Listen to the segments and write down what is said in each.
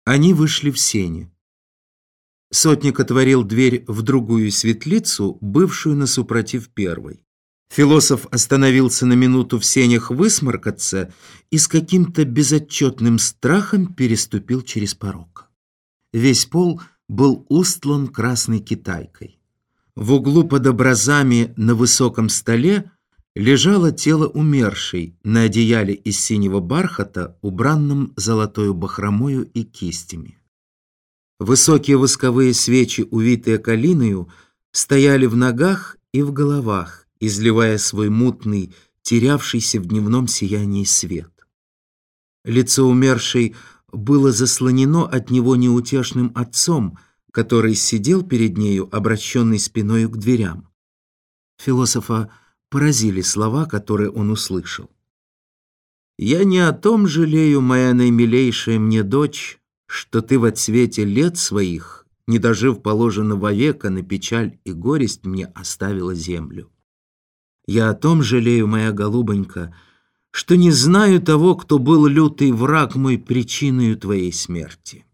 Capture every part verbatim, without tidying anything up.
Они вышли в сени. Сотник отворил дверь в другую светлицу, бывшую насупротив первой. Философ остановился на минуту в сенях высморкаться и с каким-то безотчетным страхом переступил через порог. Весь пол был устлан красной китайкой. В углу под образами на высоком столе лежало тело умершей на одеяле из синего бархата, убранном золотою бахромою и кистями. Высокие восковые свечи, увитые калиною, стояли в ногах и в головах, изливая свой мутный, терявшийся в дневном сиянии свет. Лицо умершей было заслонено от него неутешным отцом, который сидел перед нею, обращенный спиною к дверям. Философа поразили слова, которые он услышал. «Я не о том жалею, моя наимилейшая мне дочь, что ты в отсвете лет своих, не дожив положенного века, на печаль и горесть мне оставила землю. Я о том жалею, моя голубонька, что не знаю того, кто был лютый враг мой причиною твоей смерти.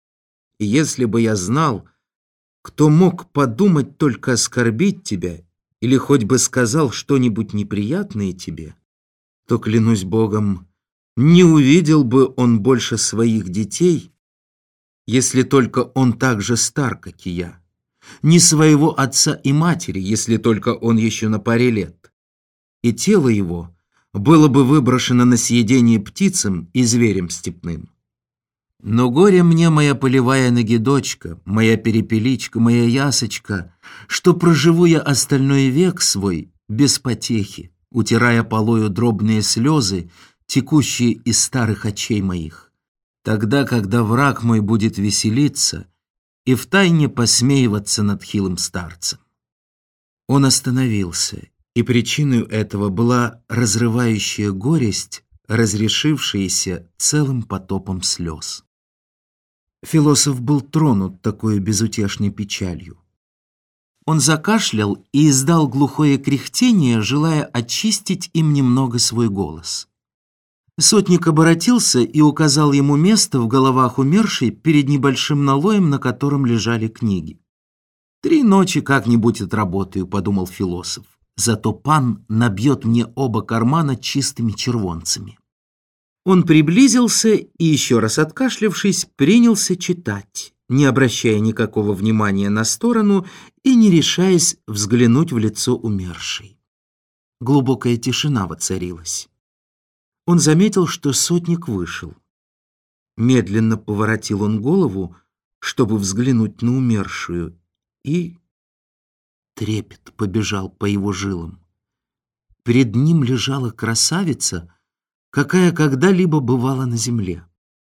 И если бы я знал, кто мог подумать только оскорбить тебя или хоть бы сказал что-нибудь неприятное тебе, то, клянусь Богом, не увидел бы он больше своих детей, если только он так же стар, как и я, ни своего отца и матери, если только он еще на паре лет, и тело его было бы выброшено на съедение птицам и зверям степным. Но горе мне, моя полевая нагидочка, моя перепеличка, моя ясочка, что проживу я остальной век свой без потехи, утирая полою дробные слезы, текущие из старых очей моих, тогда, когда враг мой будет веселиться и втайне посмеиваться над хилым старцем». Он остановился, и причиной этого была разрывающая горесть, разрешившаяся целым потопом слез. Философ был тронут такой безутешной печалью. Он закашлял и издал глухое кряхтение, желая очистить им немного свой голос. Сотник оборотился и указал ему место в головах умершей перед небольшим налоем, на котором лежали книги. «Три ночи как-нибудь отработаю», — подумал философ. «Зато пан набьет мне оба кармана чистыми червонцами». Он приблизился и, еще раз откашлявшись, принялся читать, не обращая никакого внимания на сторону и не решаясь взглянуть в лицо умершей. Глубокая тишина воцарилась. Он заметил, что сотник вышел. Медленно поворотил он голову, чтобы взглянуть на умершую, и трепет побежал по его жилам. Перед ним лежала красавица, какая когда-либо бывала на земле.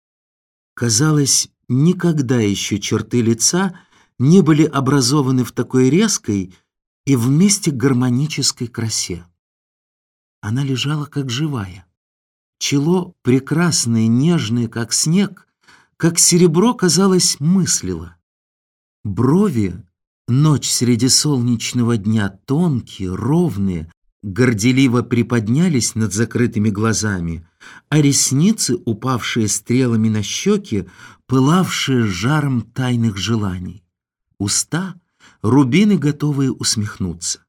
Казалось, никогда еще черты лица не были образованы в такой резкой и вместе гармонической красе. Она лежала как живая. Чело, прекрасное, нежное, как снег, как серебро, казалось, мыслило. Брови, ночь среди солнечного дня, тонкие, ровные, горделиво приподнялись над закрытыми глазами, а ресницы, упавшие стрелами на щеки, пылавшие жаром тайных желаний. Уста — рубины, готовые усмехнуться.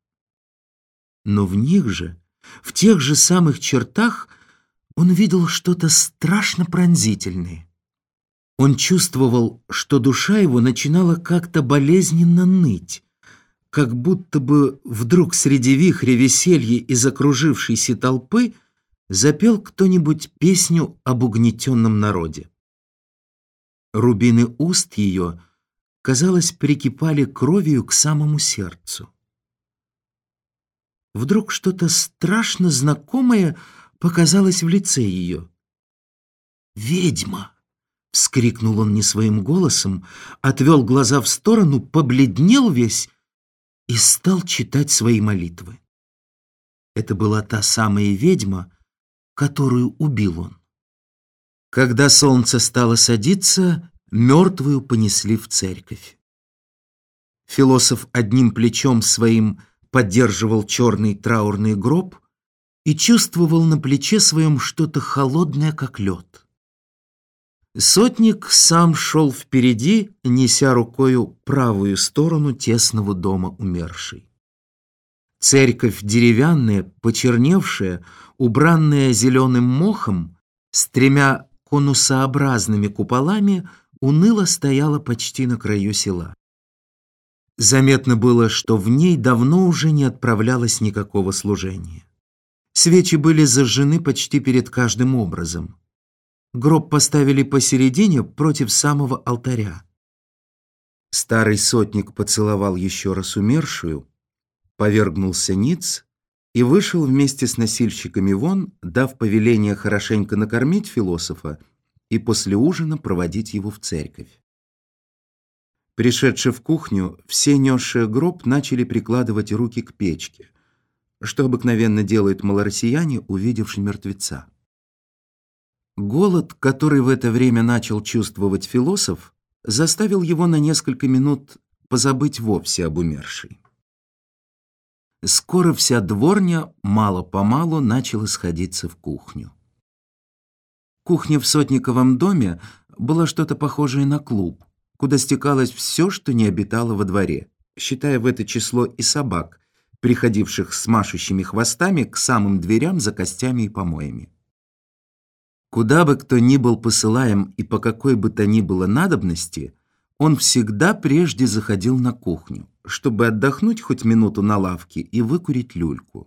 Но в них же, в тех же самых чертах, он видел что-то страшно пронзительное. Он чувствовал, что душа его начинала как-то болезненно ныть, как будто бы вдруг среди вихря веселья и закружившейся толпы запел кто-нибудь песню об угнетенном народе. Рубины уст ее, казалось, прикипали кровью к самому сердцу. Вдруг что-то страшно знакомое показалось в лице ее. «Ведьма!» — вскрикнул он не своим голосом, отвел глаза в сторону, побледнел весь и стал читать свои молитвы. Это была та самая ведьма, которую убил он. Когда солнце стало садиться, мертвую понесли в церковь. Философ одним плечом своим поддерживал черный траурный гроб и чувствовал на плече своем что-то холодное, как лед. Сотник сам шел впереди, неся рукою правую сторону тесного дома умершей. Церковь деревянная, почерневшая, убранная зеленым мохом, с тремя конусообразными куполами, уныло стояла почти на краю села. Заметно было, что в ней давно уже не отправлялось никакого служения. Свечи были зажжены почти перед каждым образом. Гроб поставили посередине против самого алтаря. Старый сотник поцеловал еще раз умершую, повергнулся ниц и вышел вместе с носильщиками вон, дав повеление хорошенько накормить философа и после ужина проводить его в церковь. Пришедши в кухню, все, несшие гроб, начали прикладывать руки к печке, что обыкновенно делают малороссияне, увидевши мертвеца. Голод, который в это время начал чувствовать философ, заставил его на несколько минут позабыть вовсе об умершей. Скоро вся дворня мало-помалу начала сходиться в кухню. Кухня в Сотниковом доме была что-то похожее на клуб, куда стекалось все, что не обитало во дворе, считая в это число и собак, приходивших с машущими хвостами к самым дверям за костями и помоями. Куда бы кто ни был посылаем и по какой бы то ни было надобности, он всегда прежде заходил на кухню, чтобы отдохнуть хоть минуту на лавке и выкурить люльку.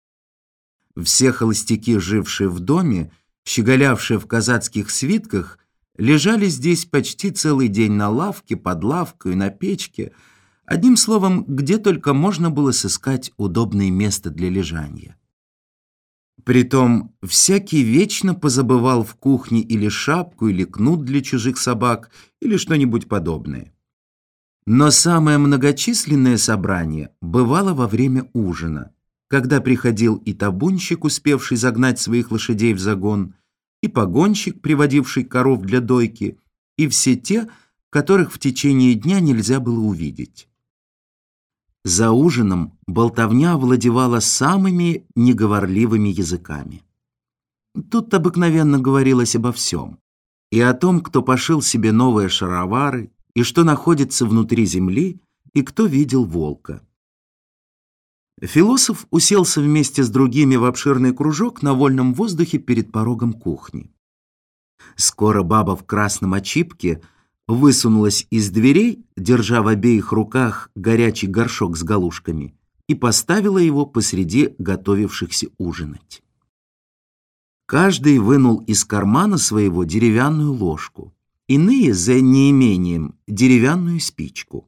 Все холостяки, жившие в доме, щеголявшие в казацких свитках, лежали здесь почти целый день на лавке, под лавкой, на печке, одним словом, где только можно было сыскать удобное место для лежания. Притом всякий вечно позабывал в кухне или шапку, или кнут для чужих собак, или что-нибудь подобное. Но самое многочисленное собрание бывало во время ужина, когда приходил и табунщик, успевший загнать своих лошадей в загон, и погонщик, приводивший коров для дойки, и все те, которых в течение дня нельзя было увидеть. За ужином болтовня овладевала самыми неговорливыми языками. Тут обыкновенно говорилось обо всем. И о том, кто пошил себе новые шаровары, и что находится внутри земли, и кто видел волка. Философ уселся вместе с другими в обширный кружок на вольном воздухе перед порогом кухни. Скоро баба в красном очипке высунулась из дверей, держа в обеих руках горячий горшок с галушками, и поставила его посреди готовившихся ужинать. Каждый вынул из кармана своего деревянную ложку, иные, за неимением, деревянную спичку.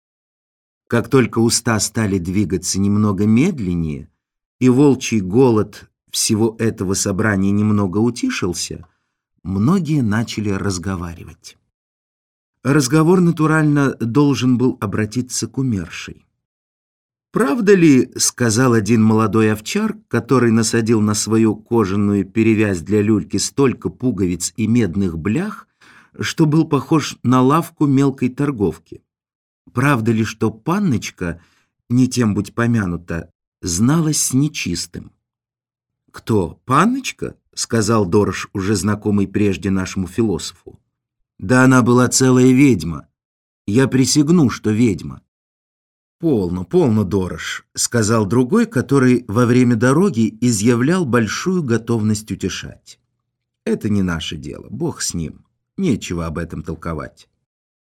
Как только уста стали двигаться немного медленнее, и волчий голод всего этого собрания немного утишился, многие начали разговаривать. Разговор, натурально, должен был обратиться к умершей. «Правда ли, — сказал один молодой овчар, который насадил на свою кожаную перевязь для люльки столько пуговиц и медных блях, что был похож на лавку мелкой торговки, — правда ли, что панночка, не тем будь помянута, зналась с нечистым?» «Кто, панночка?» — сказал Дорож, уже знакомый прежде нашему философу. «Да она была целая ведьма. Я присягну, что ведьма». «Полно, полно, Дорож», — сказал другой, который во время дороги изъявлял большую готовность утешать. «Это не наше дело, Бог с ним, нечего об этом толковать».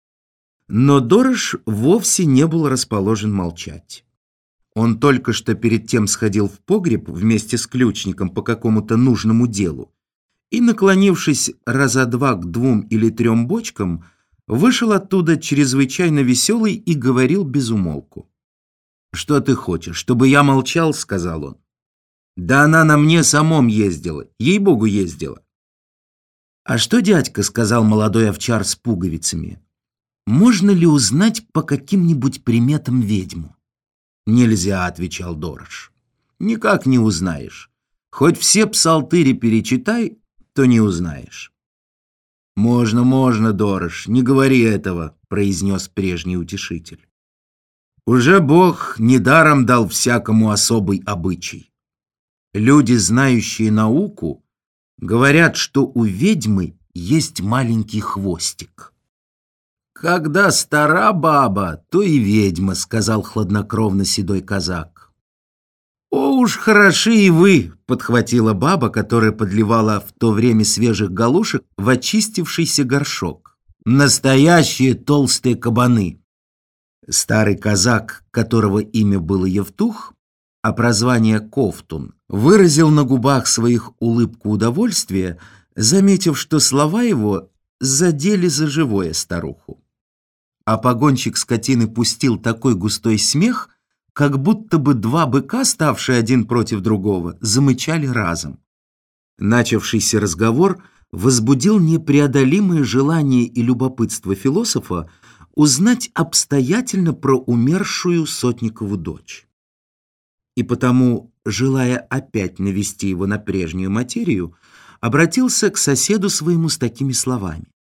Но Дорож вовсе не был расположен молчать. Он только что перед тем сходил в погреб вместе с ключником по какому-то нужному делу, и, наклонившись раза два к двум или трем бочкам, вышел оттуда чрезвычайно веселый и говорил без умолку. «Что ты хочешь, чтобы я молчал?» — сказал он. «Да она на мне самом ездила, ей-богу ездила». «А что, дядька, — сказал молодой овчар с пуговицами, — можно ли узнать по каким-нибудь приметам ведьму?» «Нельзя, — отвечал Дорож. Никак не узнаешь. Хоть все псалтыри перечитай, то не узнаешь». «Можно, можно, Дорож, не говори этого, — произнес прежний утешитель. Уже Бог недаром дал всякому особый обычай. Люди, знающие науку, говорят, что у ведьмы есть маленький хвостик. «Когда стара баба, то и ведьма», — сказал хладнокровно седой казак. «О, уж хороши и вы!» — подхватила баба, которая подливала в то время свежих галушек в очистившийся горшок. «Настоящие толстые кабаны!» Старый казак, которого имя было Евтух, а прозвание Ковтун, выразил на губах своих улыбку удовольствия, заметив, что слова его задели за живое старуху. А погонщик скотины пустил такой густой смех, как будто бы два быка, ставшие один против другого, замычали разом. Начавшийся разговор возбудил непреодолимое желание и любопытство философа узнать обстоятельно про умершую Сотникову дочь. И потому, желая опять навести его на прежнюю материю, обратился к соседу своему с такими словами.